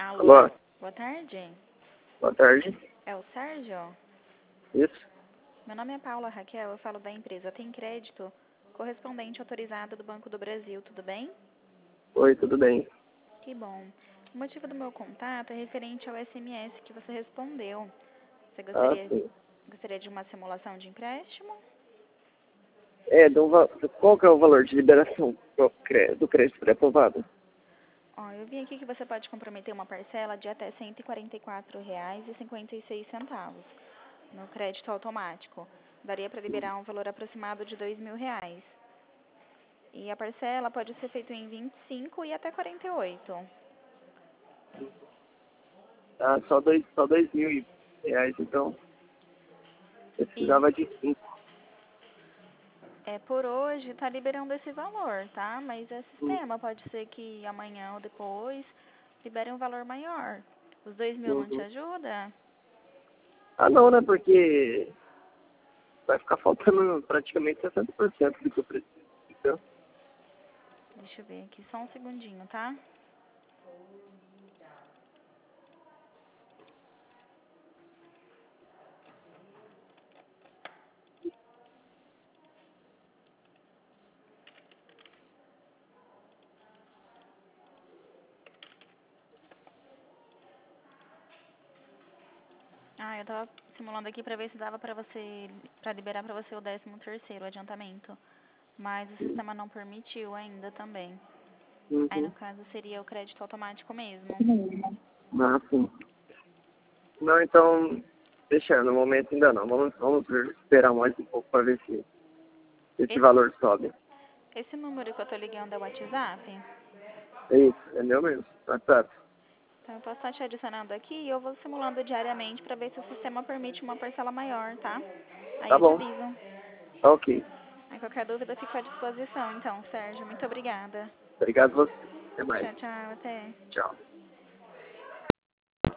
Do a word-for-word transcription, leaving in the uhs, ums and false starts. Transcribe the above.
Alô? Alô? Boa tarde. Boa tarde. É o Sérgio? Isso? Meu nome é Paula Raquel, eu falo da empresa Tem Crédito, correspondente autorizado do Banco do Brasil, tudo bem? Oi, tudo bem? Que bom. O motivo do meu contato é referente ao S M S que você respondeu. Você Ah, gostaria, sim. gostaria de uma simulação de empréstimo? É, do, va- qual que é o valor de liberação do cre- do crédito pré-aprovado? Ó, eu vi aqui que você pode comprometer uma parcela de até cento e quarenta e quatro reais e cinquenta e seis centavos no crédito automático. Daria para liberar um valor aproximado de dois mil reais. E a parcela pode ser feita em vinte e cinco e até quarenta e oito. Ah, só dois, só dois mil reais, então. Eu E precisava de cinco. é, por hoje está liberando esse valor, tá? Mas é Hum, sistema, pode ser que amanhã ou depois libere um valor maior. Os dois mil não te uhum. ajuda? Ah, não, né? Porque vai ficar faltando praticamente sessenta por cento do que eu preciso. Então, Deixa eu ver aqui, só um segundinho, tá? Ah, eu tava simulando aqui pra ver se dava pra você, pra liberar pra você o décimo terceiro adiantamento. Mas o sistema não permitiu ainda também. Aí no uhum. caso seria o crédito automático mesmo. Ah, sim. Não, então, deixa, no momento ainda não. Vamos, vamos ver, esperar mais um pouco para ver se esse Esse, valor sobe. esse número que eu tô ligando é o WhatsApp? É isso, é meu mesmo. WhatsApp. Então eu posso estar te adicionando aqui e eu vou simulando diariamente para ver se o sistema permite uma parcela maior, tá? Aí Tá eu te bom. aviso. Tá ok. Aí qualquer dúvida eu fico à disposição. Então, Sérgio, muito obrigada. Obrigado a você. Até mais. Tchau, tchau, até. Tchau.